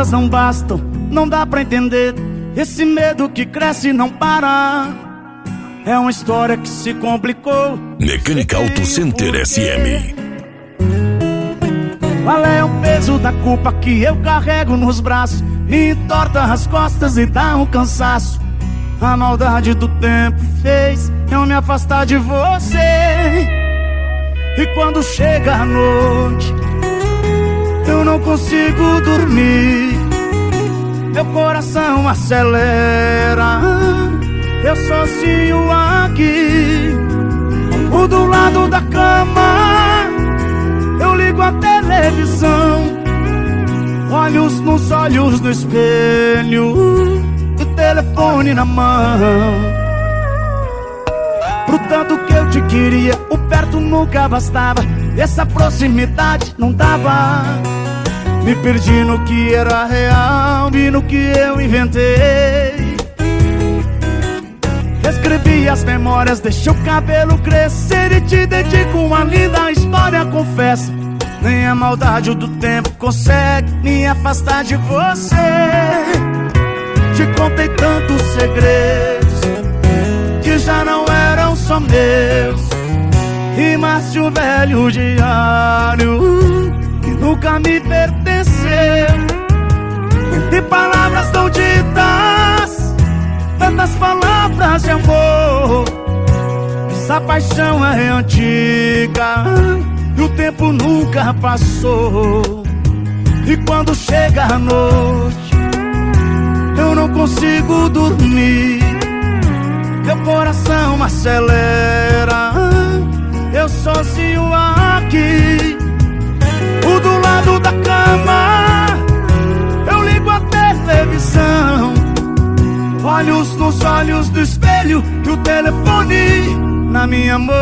palavras não bastam, não dá pra entender. Esse medo que cresce e não para. É uma história que se complicou. Mecânica Auto Center SM. Qual é o peso da culpa que eu carrego nos braços? Me entorta as costas e dá um cansaço. A maldade do tempo fez eu me afastar de você. E quando chega a noite, eu não consigo dormir. Meu coração acelera, eu sozinho aqui. Do lado da cama, eu ligo a televisão. Olhos nos olhos no espelho, o telefone na mão. Pro tanto que eu te queria, o perto nunca bastava. Essa proximidade não dava. Me perdi no que era real e no que eu inventei. Escrevi as memórias, deixei o cabelo crescer e te dedico uma linda história, confesso. Nem a maldade do tempo consegue me afastar de você. Te contei tantos segredos que já não eram só meus. Rimas de um velho diário que nunca me pertenceu. Entre palavras não ditas, tantas palavras de amor. Essa paixão é antiga e o tempo nunca passou. E quando chega a noite, eu não consigo dormir. Meu coração acelera, eu sozinho aqui. Do lado da cama, eu ligo a televisão. Olhos nos olhos do espelho e o telefone na minha mão.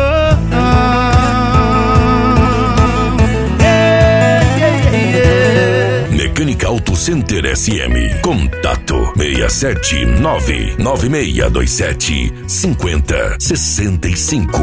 Mecânica Auto Center SM. Contato 67996275065.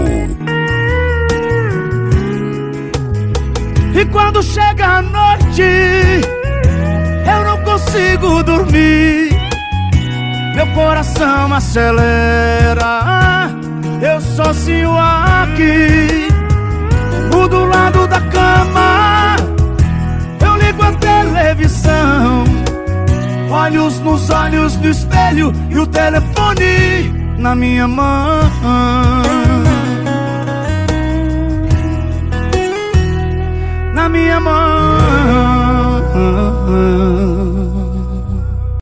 E quando chega a noite, eu não consigo dormir. Meu coração acelera, eu sozinho aqui. Do lado da cama, eu ligo a televisão. Olhos nos olhos do espelho e o telefone na minha mão. Na minha mão.